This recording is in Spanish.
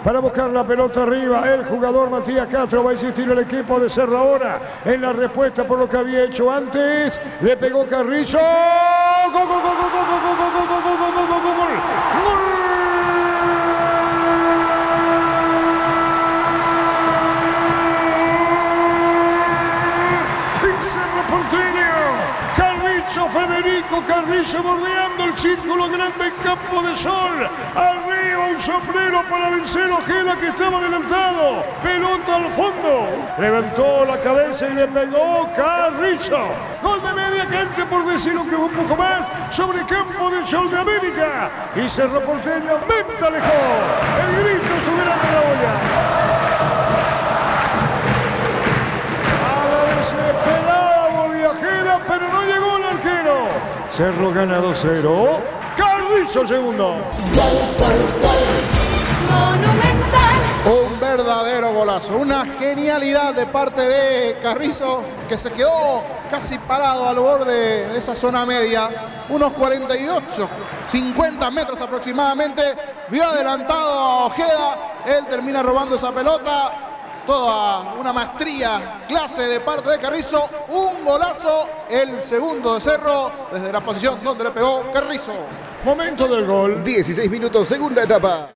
para buscar la pelota arriba. El jugador Matías Castro va a insistir el equipo de Cerro ahora en la respuesta por lo que había hecho antes. Le pegó Carrizo. ¡Gol, gol, gol, gol, gol, gol, gol, gol, gol, gol, gol, gol, gol, gol! Federico Carrizo bordeando el círculo grande en Campo de Sol. Arriba un sombrero para vencer Ojeda que estaba adelantado. Pelota al fondo. Levantó la cabeza y le pegó Carrizo. Gol de media cancha por decirlo que un poco más sobre Campo de Sol de América. Y Cerro Porteño meta lejos. El grito subirá a la olla. A la desesperada volvió Ojeda, pero no llegó el arquero. Cerro gana 2-0. Carrizo el segundo. Monumental. Un verdadero golazo, una genialidad de parte de Carrizo, que se quedó casi parado al borde de esa zona media, unos 48, 50 metros aproximadamente, vio adelantado a Ojeda, él termina robando esa pelota. Toda una maestría, clase de parte de Carrizo, un golazo, el segundo de Cerro, desde la posición donde le pegó Carrizo. Momento del gol. 16 minutos, segunda etapa.